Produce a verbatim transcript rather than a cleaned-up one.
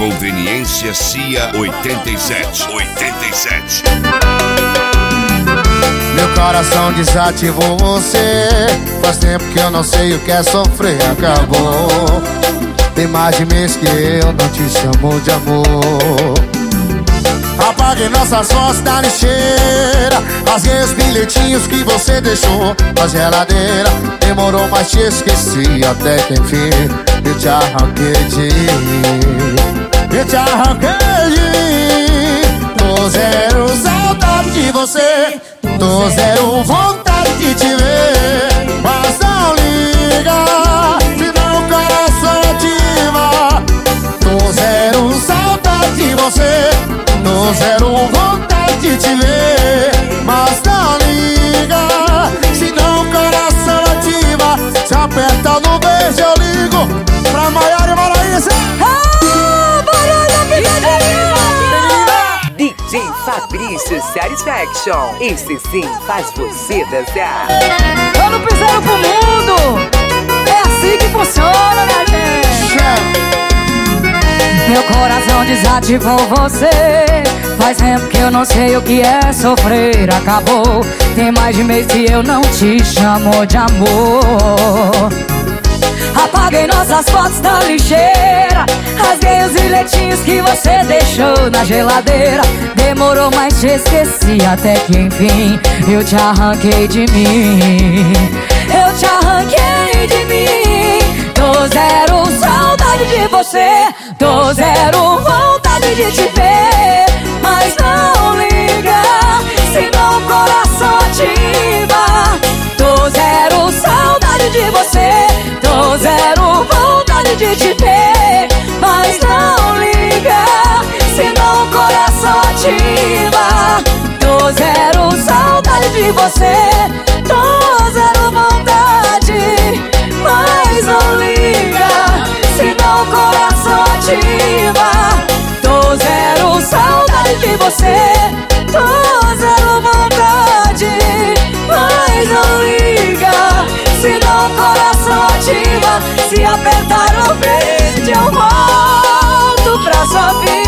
Conveniência Cia oitenta e sete. oitenta e sete. Meu coração desativou você. Faz tempo que eu não sei o que é sofrer. Acabou. Tem mais de mês que eu não te chamo de amor. Apaguei nossas fotos da lixeira. Rasguei os bilhetinhos que você deixou na geladeira. Demorou, mas te esqueci até que enfim eu te arranquei de mim. Eu te arranquei de mim. Tô zero saudade de você. Tô zero vontade de te ver. Mas não liga, senão o coração ativa. Tô zero saudade de você. Tô zero vontade de te ver. Mas não liga, senão o coração ativa. Se apertar no beijo eu ligo pra Maiara e Maraísa. Ah, Maraísa, pegadinha! D J Fabrício Satisfaction. Esse sim faz você dançar. Quando pisaram pro mundo, é assim que funciona, né, gente? Meu coração desativou você. Faz tempo que eu não sei o que é sofrer. Acabou. Tem mais de mês que eu não te chamo de amor. Apaguei nossas fotos da lixeira. Rasguei os bilhetinhos que você deixou na geladeira. Demorou, mas te esqueci até que enfim eu te arranquei de mim. Eu te arranquei de mim. Tô zero saudade de você. Tô zero vontade de te ver. Mas não liga, senão o coração ativa. Tô zero saudade de você. Tô zero vontade de te ver. Mas não liga, senão o coração ativa. Tô zero saudade de você. Tô zero vontade, mas não liga, senão o coração ativa. Tô zero saudade de você. Tô zero vontade, mas não liga, senão o coração ativa. Se apertar o verde eu volto pra sua vida.